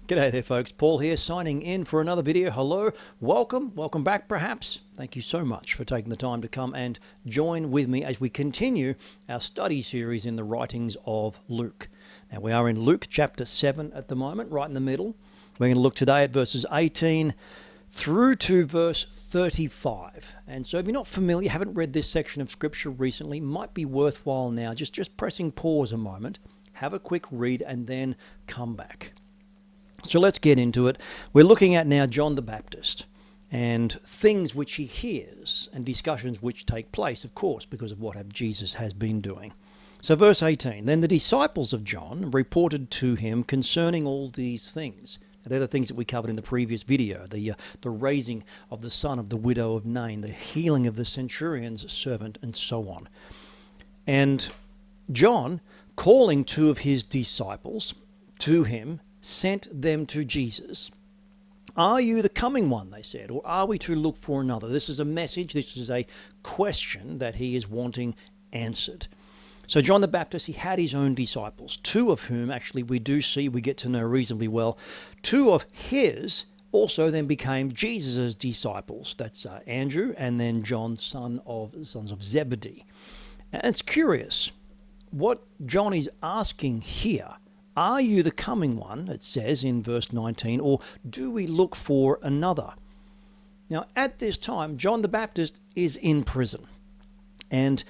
G'day there folks, Paul here signing in for another video. Hello, welcome back perhaps. Thank you so much for taking the time to come and join with me as we continue our study series in the writings of Luke. Now we are in Luke chapter 7 at the moment, right in the middle. We're going to look today at verses 18 through to verse 35. And so if you're not familiar, haven't read this section of scripture recently, might be worthwhile now just pressing pause a moment, have a quick read and then come back. So let's get into it. We're looking at now John the Baptist and things which he hears and discussions which take place, of course, because of what Jesus has been doing. So verse 18, then the disciples of John reported to him concerning all these things. They're the things that we covered in the previous video, the raising of the son of the widow of Nain, the healing of the centurion's servant, and so on. And John, calling two of his disciples to him, sent them to Jesus. Are you the coming one, they said, or are we to look for another? This is a message, this is a question that he is wanting answered. So John the Baptist, he had his own disciples, two of whom actually we get to know reasonably well. Two of his also then became Jesus' disciples. That's Andrew and then John, sons of Zebedee. And it's curious what John is asking here. Are you the coming one, it says in verse 19, or do we look for another? Now, at this time, John the Baptist is in prison. And,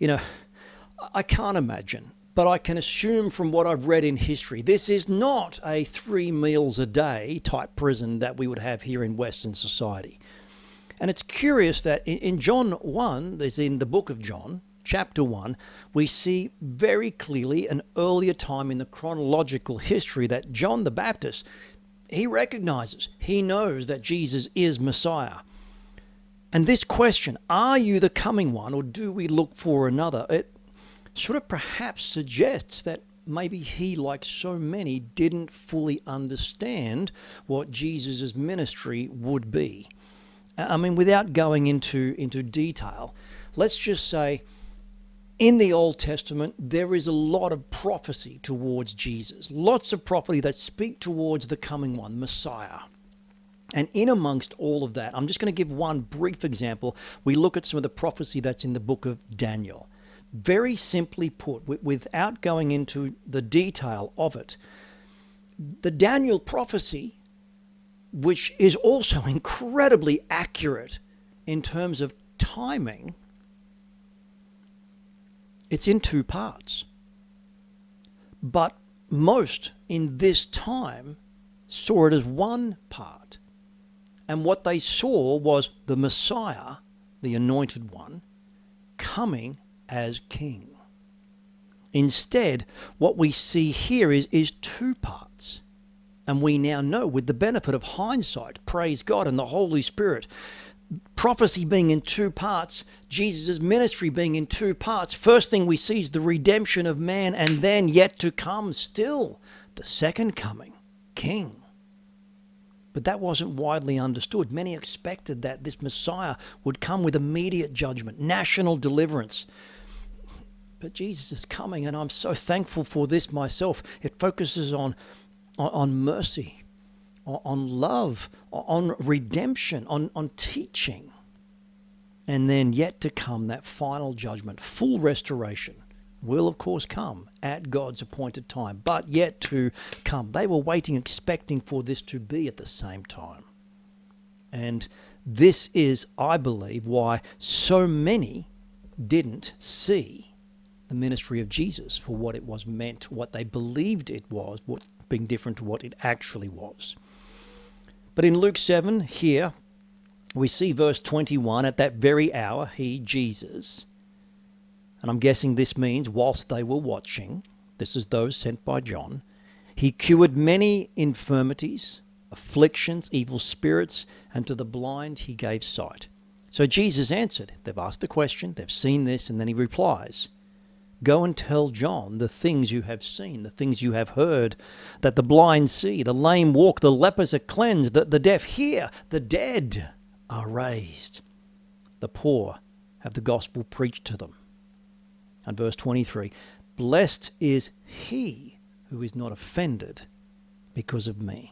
I can't imagine, but I can assume from what I've read in history, this is not a 3 meals a day type prison that we would have here in Western society. And it's curious that in John 1, there's in the book of John, chapter 1, we see very clearly an earlier time in the chronological history that John the Baptist, he recognizes, he knows that Jesus is Messiah. And this question, are you the coming one or do we look for another? It sort of perhaps suggests that maybe he, like so many, didn't fully understand what Jesus' ministry would be. I mean, without going into detail, let's just say, in the Old Testament, there is a lot of prophecy towards Jesus. Lots of prophecy that speak towards the coming one, Messiah. And in amongst all of that, I'm just going to give one brief example. We look at some of the prophecy that's in the book of Daniel. Very simply put, without going into the detail of it, the Daniel prophecy, which is also incredibly accurate in terms of timing, it's in 2 parts. But most in this time saw it as 1 part. And what they saw was the Messiah, the anointed one, coming as king. Instead, what we see here is 2 parts. And we now know, with the benefit of hindsight, praise God and the Holy Spirit, prophecy being in 2 parts, Jesus' ministry being in 2 parts. First thing we see is the redemption of man, and then yet to come still the second coming, king. But that wasn't widely understood. Many expected that this Messiah would come with immediate judgment, national deliverance. But Jesus is coming, and I'm so thankful for this myself. It focuses on mercy, on love, on redemption, on teaching. And then yet to come, that final judgment, full restoration, will of course come at God's appointed time, but yet to come. They were waiting, expecting for this to be at the same time. And this is, I believe, why so many didn't see the ministry of Jesus for what it was meant, what they believed it was, what being different to what it actually was. But in Luke 7 here, we see verse 21, at that very hour, he, Jesus, and I'm guessing this means whilst they were watching, this is those sent by John, he cured many infirmities, afflictions, evil spirits, and to the blind he gave sight. So Jesus answered, they've asked the question, they've seen this, and then he replies, go and tell John the things you have seen, the things you have heard, that the blind see, the lame walk, the lepers are cleansed, the deaf hear, the dead are raised, the poor have the gospel preached to them. And verse 23, blessed is he who is not offended because of me.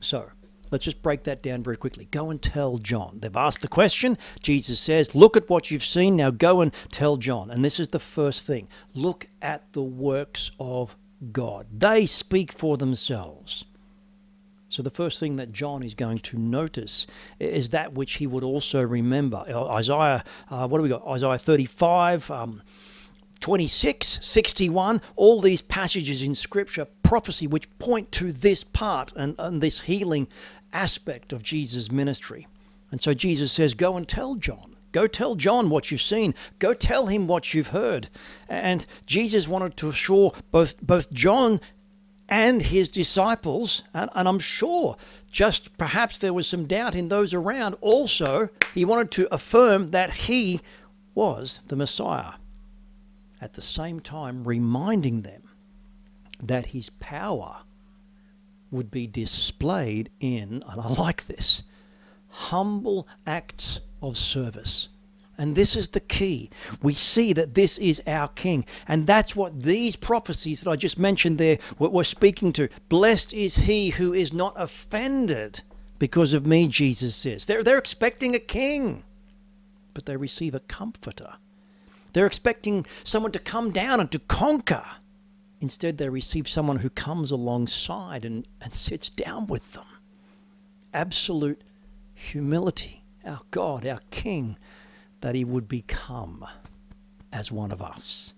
So, let's just break that down very quickly. Go and tell John. They've asked the question. Jesus says, look at what you've seen. Now go and tell John. And this is the first thing. Look at the works of God. They speak for themselves. So the first thing that John is going to notice is that which he would also remember. Isaiah, what do we got? Isaiah 35, 26, 61, all these passages in Scripture, prophecy, which point to this part and this healing aspect of Jesus' ministry. And so Jesus says, go and tell John. Go tell John what you've seen. Go tell him what you've heard. And Jesus wanted to assure both John and his disciples, and I'm sure just perhaps there was some doubt in those around also, he wanted to affirm that he was the Messiah. At the same time, reminding them that his power would be displayed in, and I like this, humble acts of service. And this is the key. We see that this is our King. And that's what these prophecies that I just mentioned there were speaking to. Blessed is he who is not offended because of me, Jesus says. They're expecting a king, but they receive a comforter. They're expecting someone to come down and to conquer. Instead, they receive someone who comes alongside and sits down with them. Absolute humility. Our God, our King, that he would become as one of us.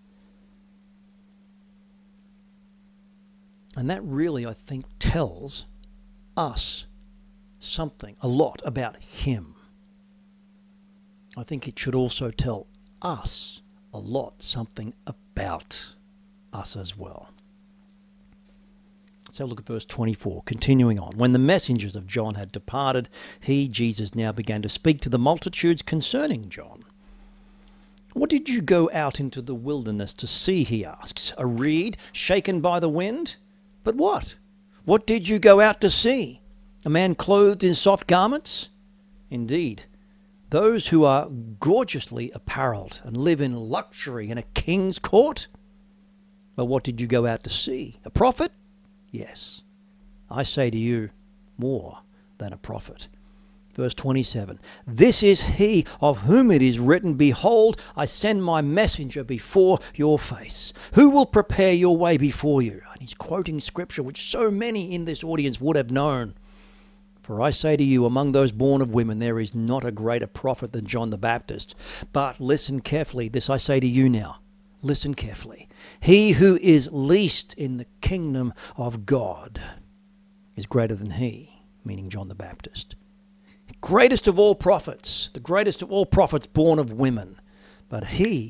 And that really, I think, tells us something, a lot about him. I think it should also tell us a lot, something about us as well. So look at verse 24, continuing on. When the messengers of John had departed, he, Jesus, now began to speak to the multitudes concerning John. What did you go out into the wilderness to see, he asks. A reed shaken by the wind? But what? What did you go out to see? A man clothed in soft garments? Indeed, those who are gorgeously apparelled and live in luxury in a king's court? Well, what did you go out to see? A prophet? Yes, I say to you, more than a prophet. Verse 27, this is he of whom it is written, behold, I send my messenger before your face, who will prepare your way before you. And he's quoting scripture which so many in this audience would have known. For I say to you, among those born of women, there is not a greater prophet than John the Baptist. But listen carefully, this I say to you now. Listen carefully. He who is least in the kingdom of God is greater than he, meaning John the Baptist. Greatest of all prophets, the greatest of all prophets born of women. But he,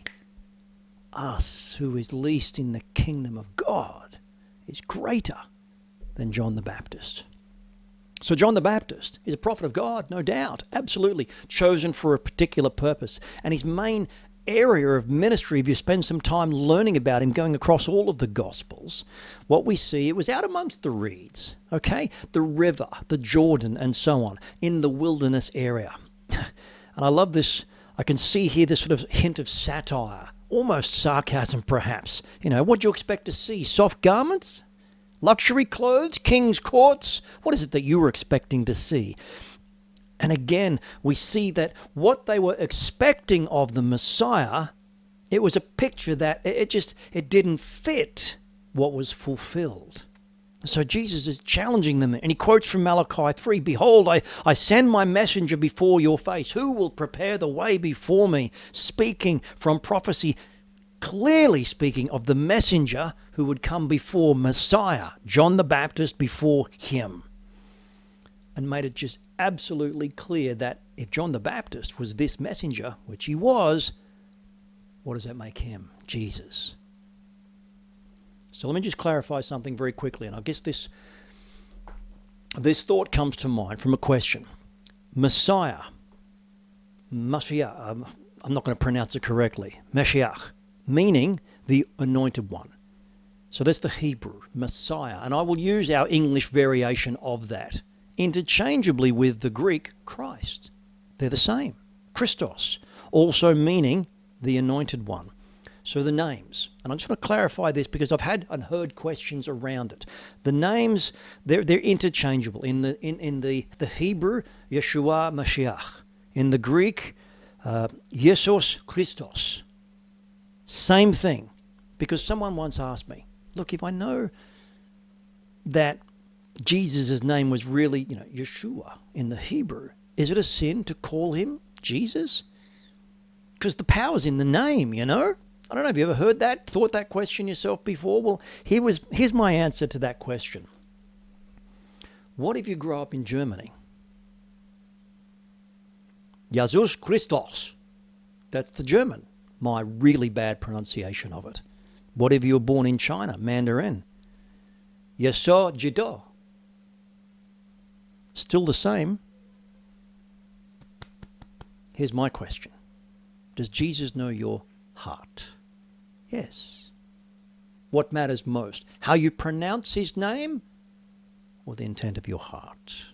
us, who is least in the kingdom of God, is greater than John the Baptist. So John the Baptist is a prophet of God, no doubt, absolutely, chosen for a particular purpose. And his main area of ministry, if you spend some time learning about him, going across all of the Gospels, what we see, it was out amongst the reeds, okay? The river, the Jordan, and so on, in the wilderness area. And I love this. I can see here this sort of hint of satire, almost sarcasm perhaps. You know, what do you expect to see? Soft garments? Luxury clothes? King's courts? What is it that you were expecting to see? And again, we see that what they were expecting of the Messiah, it was a picture that it didn't fit what was fulfilled. So Jesus is challenging them, and he quotes from Malachi 3, behold, I send my messenger before your face. Who will prepare the way before me? Speaking from prophecy, clearly speaking of the messenger who would come before Messiah, John the Baptist before him. And made it just absolutely clear that if John the Baptist was this messenger, which he was, what does that make him? Jesus. So let me just clarify something very quickly, and I guess this thought comes to mind from a question. Messiah, Mashiach, I'm not going to pronounce it correctly, Mashiach, meaning the anointed one. So that's the Hebrew, Messiah, and I will use our English variation of that interchangeably with the Greek Christ. They're the same. Christos, also meaning the anointed one. So the names, and I just want to clarify this because I've had and heard questions around it. The names, they're interchangeable. In the Hebrew, Yeshua Mashiach. In the Greek, Jesus Christos. Same thing. Because someone once asked me, look, if I know that Jesus' name was really, Yeshua in the Hebrew, is it a sin to call him Jesus? Because the power's in the name, I don't know, have you ever heard that, thought that question yourself before? Well, here's my answer to that question. What if you grew up in Germany? Jesus Christos. That's the German. My really bad pronunciation of it. What if you were born in China, Mandarin? Yeshua Jido. Still the same. Here's my question. Does Jesus know your heart? Yes. What matters most? How you pronounce his name or the intent of your heart?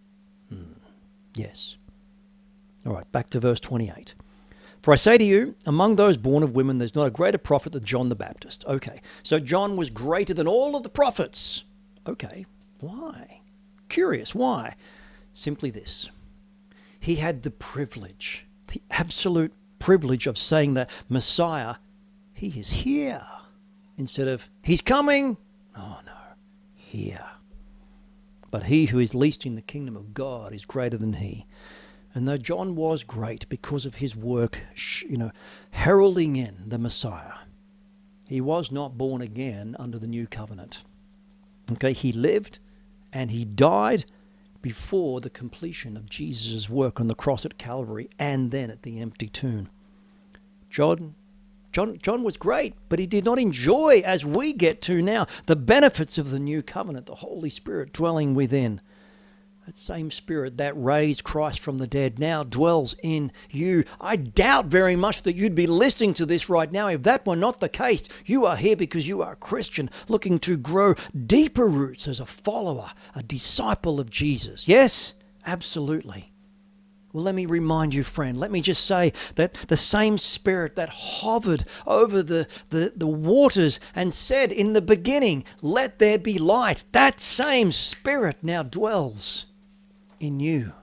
Yes. All right, back to verse 28. For I say to you, among those born of women, there's not a greater prophet than John the Baptist. Okay, so John was greater than all of the prophets. Okay, why? Curious, why? Simply this. He had the privilege, the absolute privilege of saying that Messiah, he is here. Instead of, he's coming. Oh no, here. But he who is least in the kingdom of God is greater than he. And though John was great because of his work, heralding in the Messiah, he was not born again under the new covenant. Okay, he lived and he died before the completion of Jesus' work on the cross at Calvary and then at the empty tomb. John was great, but he did not enjoy, as we get to now, the benefits of the new covenant, the Holy Spirit dwelling within. That same Spirit that raised Christ from the dead now dwells in you. I doubt very much that you'd be listening to this right now if that were not the case. You are here because you are a Christian looking to grow deeper roots as a follower, a disciple of Jesus. Yes, absolutely. Well, let me remind you, friend, let me just say that the same Spirit that hovered over the waters and said in the beginning, let there be light, that same Spirit now dwells in you.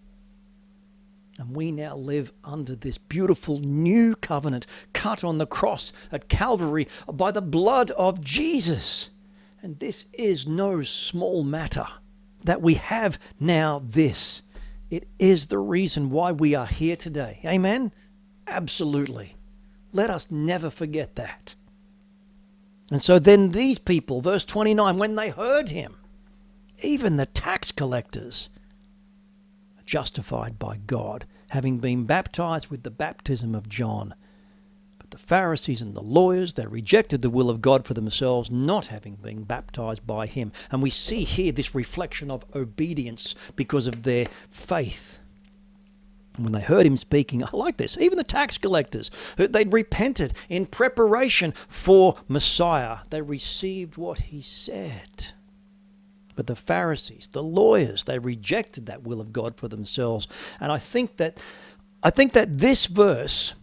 And we now live under this beautiful new covenant cut on the cross at Calvary by the blood of Jesus. And this is no small matter that we have now this. It is the reason why we are here today. Amen? Absolutely. Let us never forget that. And so then these people, verse 29, when they heard him, even the tax collectors, are justified by God, having been baptized with the baptism of John. But the Pharisees and the lawyers, they rejected the will of God for themselves, not having been baptized by him. And we see here this reflection of obedience because of their faith. And when they heard him speaking, I like this, even the tax collectors, they'd repented in preparation for Messiah. They received what he said. But the Pharisees, the lawyers, they rejected that will of God for themselves. And I think that this verse,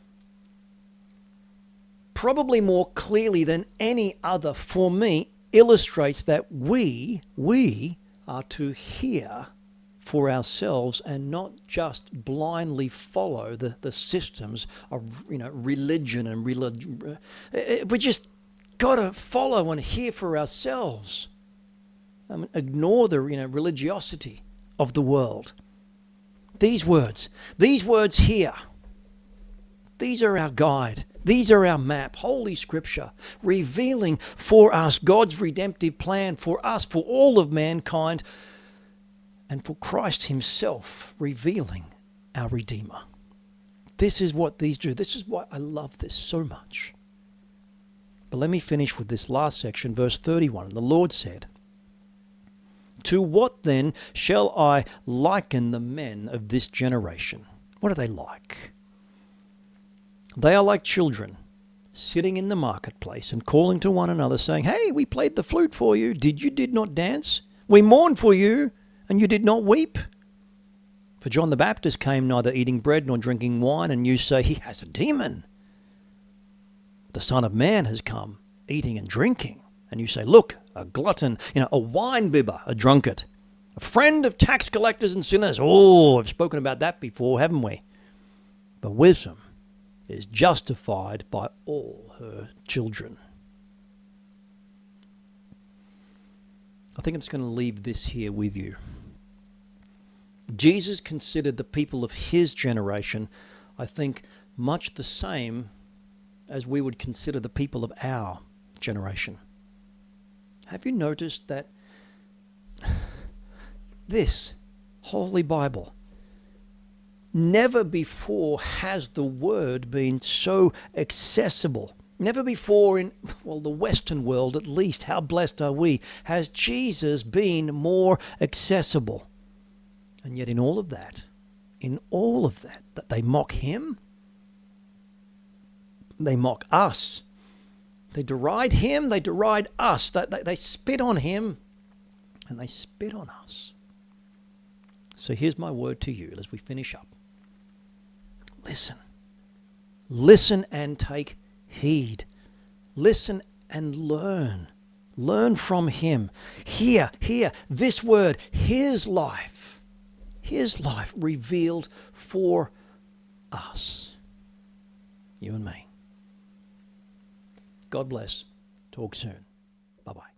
probably more clearly than any other for me, illustrates that we are to hear for ourselves and not just blindly follow the systems of religion and religion. We just got to follow and hear for ourselves. Ignore the religiosity of the world. These words here, these are our guide. These are our map, Holy Scripture, revealing for us God's redemptive plan for us, for all of mankind, and for Christ himself revealing our Redeemer. This is what these do. This is why I love this so much. But let me finish with this last section, verse 31. The Lord said, "To what then shall I liken the men of this generation?" What are they like? "They are like children sitting in the marketplace and calling to one another, saying, 'Hey, we played the flute for you. Did not dance? We mourned for you, and you did not weep. For John the Baptist came neither eating bread nor drinking wine, and you say, he has a demon. The Son of Man has come eating and drinking. And you say, look, a glutton, a wine bibber, a drunkard, a friend of tax collectors and sinners. Oh, I've spoken about that before, haven't we? But wisdom is justified by all her children. I think I'm just going to leave this here with you. Jesus considered the people of his generation, I think, much the same as we would consider the people of our generation. Have you noticed that this Holy Bible, never before has the Word been so accessible? Never before in, the Western world at least, how blessed are we, has Jesus been more accessible. And yet in all of that, that they mock him, they mock us. They deride him, they deride us. They spit on him, and they spit on us. So here's my word to you as we finish up. Listen. Listen and take heed. Listen and learn. Learn from him. Hear this word, his life revealed for us. You and me. God bless. Talk soon. Bye-bye.